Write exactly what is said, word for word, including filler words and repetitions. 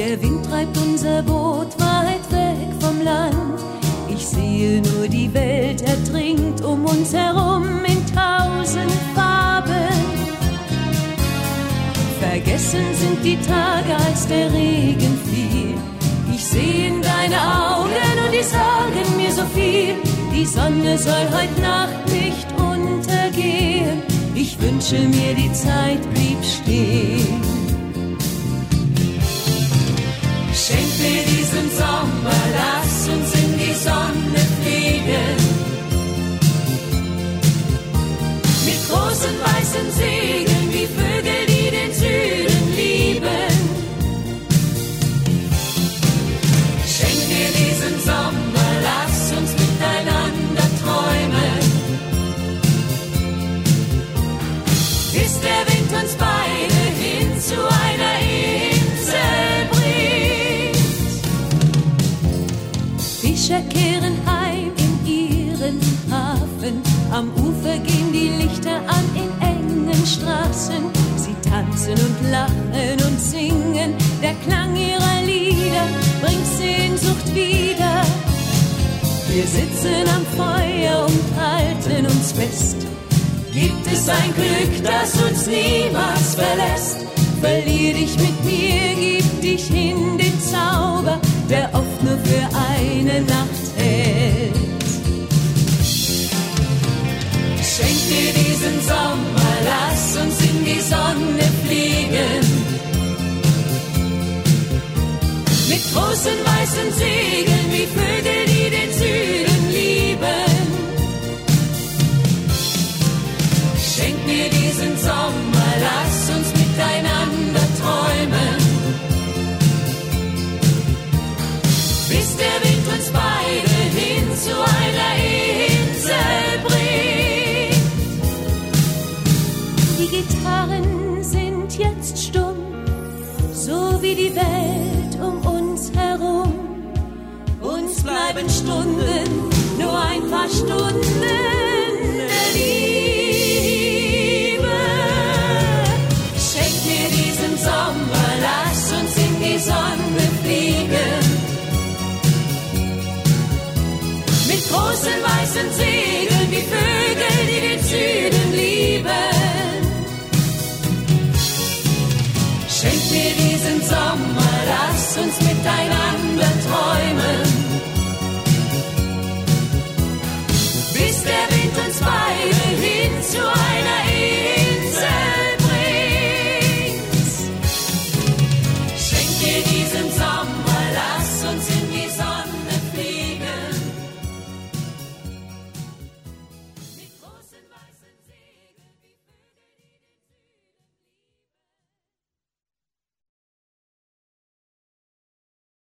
Der Wind treibt unser Boot weit weg vom Land. Ich sehe nur, die Welt ertrinkt um uns herum in tausend Farben. Vergessen sind die Tage, als der Regen fiel. Ich sehe in deine Augen und die sagen mir so viel. Die Sonne soll heute Nacht nicht untergehen. Ich wünsche mir, die Zeit blieb stehen. Schenk mir diesen Sommer, lass uns in die Sonne fliegen. Mit großen weißen Segeln wie Vögel, die den Süden lieben. Schenk mir diesen Sommer, lass uns miteinander träumen. Bis der Wind uns beide hin zu einer Insel bringt. Fischer kehren heim in ihren Hafen. Am Ufer gehen die Lichter an in engen Straßen. Sie tanzen und lachen und singen. Der Klang ihrer Lieder bringt Sehnsucht wieder. Wir sitzen am Feuer und halten uns fest. Gibt es ein Glück, das uns niemals verlässt? Verlier dich mit mir, gib dich hin, den Zauber, der oft nur für eine Nacht hält. Schenk dir diesen Sommer, lass uns in die Sonne fliegen. Mit großen weißen Segeln wie Vögel, die den Süden lieben. Schenk mir diesen Sommer, lass uns miteinander träumen. Bis der Wind uns beide hin zu einer Insel bringt. Die Gitarren sind jetzt stumm, so wie die Welt um uns herum. Uns bleiben Stunden, nur ein paar Stunden.